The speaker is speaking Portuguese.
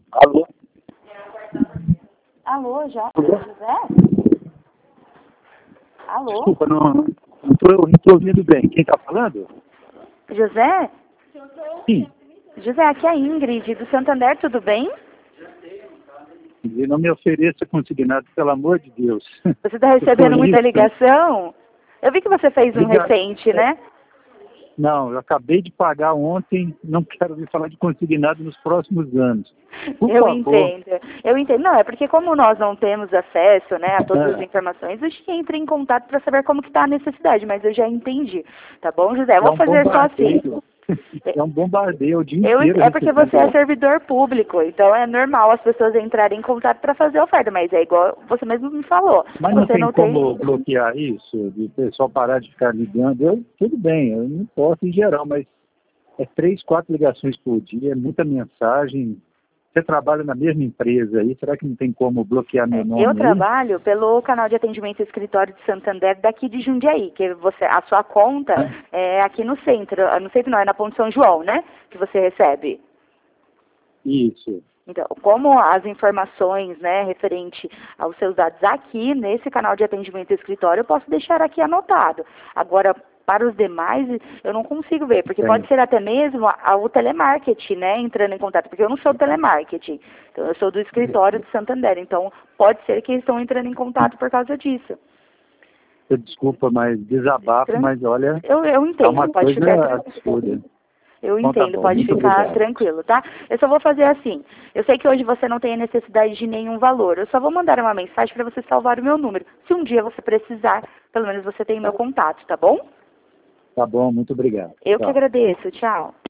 Alô? Alô, José? Alô? Desculpa, não tô ouvindo bem. Quem está falando? José? Sim. José, aqui é a Ingrid, do Santander, tudo bem? E não me ofereça consignado, pelo amor de Deus. Você está recebendo muita ligação? Eu vi que você fez um Obrigado. recente, né? Não, eu acabei de pagar ontem, não quero ouvir falar de consignado nos próximos anos. Por Eu favor. entendo. Não, é porque como nós não temos acesso, né, a todas as informações, a gente entra em contato para saber como que está a necessidade, mas eu já entendi. Tá bom, José? Eu vou fazer só assim. É um bombardeio o dia inteiro. É porque você é servidor público, então é normal as pessoas entrarem em contato para fazer a oferta, mas é igual você mesmo me falou. Mas você não tem como bloquear isso, de o pessoal parar de ficar ligando. Tudo bem, eu não posso em geral, mas é 3, 4 ligações por dia, é muita mensagem. Você trabalha na mesma empresa aí, será que não tem como bloquear meu nome? Eu trabalho pelo canal de atendimento Escritório de Santander daqui de Jundiaí, que a sua conta é aqui no centro não, é na Ponte São João, né? Que você recebe. Isso. Então, como as informações, né, referente aos seus dados aqui nesse canal de atendimento escritório, eu posso deixar aqui anotado. Agora, para os demais, eu não consigo ver, porque pode ser até mesmo o telemarketing, né, entrando em contato, porque eu não sou telemarketing, então eu sou do escritório de Santander, então pode ser que eles estão entrando em contato por causa disso. Desculpa, mas desabafo, mas olha, eu entendo, é uma pode coisa ficar absurda. Eu Então, entendo, tá bom, pode muito ficar obrigado. tranquilo, tá? Eu só vou fazer assim. Eu sei que hoje você não tem necessidade de nenhum valor. Eu só vou mandar uma mensagem para você salvar o meu número. Se um dia você precisar, pelo menos você tem o meu contato, tá bom? Tá bom, muito obrigado. Eu que agradeço. Tchau.